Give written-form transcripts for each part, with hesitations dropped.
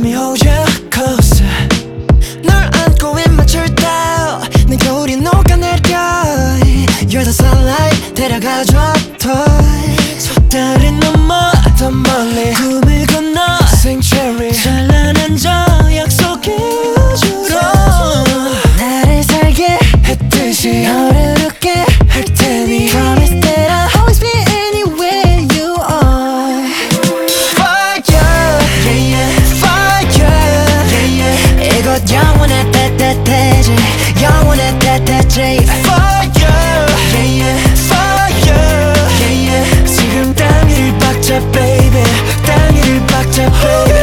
me hold you close. 널 안고 입 맞출 때 내 겨울이 녹아내려. You're the sunlight 데려가줘 toy. 저 달을 넘어 더 멀리 꿈을 건너 Sanctuary 찬란한 저 약속해주러 나를 살게 했듯이 너를 웃게 할 테니 Promise that I'll always be anywhere you are. Fire, yeah, yeah, fire, yeah, yeah. 이곳 영원의 따뜻해지 영원의 따뜻해지 Fire, yeah, yeah, fire, yeah, yeah. 지금 땅 위를 박자 baby 땅 위를 박자 baby.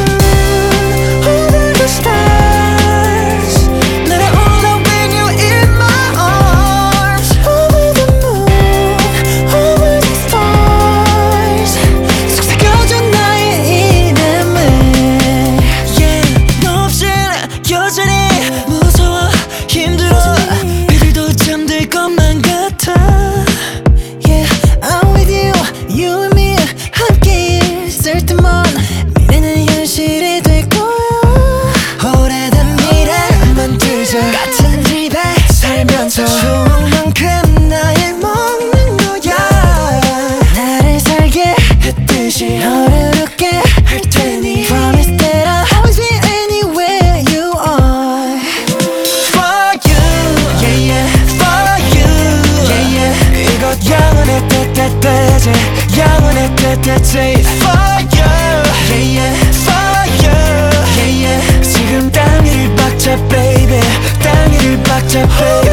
같은 집에 살면서 추억만큼 날 먹는 거야. 나를 살게 했듯이 너를 웃게 할 테니 Promise that I'll always be anywhere you are. For you, yeah, yeah, for you, yeah, yeah. 이곳 영원의 따뜻해지 영원의 따뜻해지 For you, yeah, yeah, for you, yeah, yeah. 지금 땅 위를 박자 baby 땅 위를 박자 baby.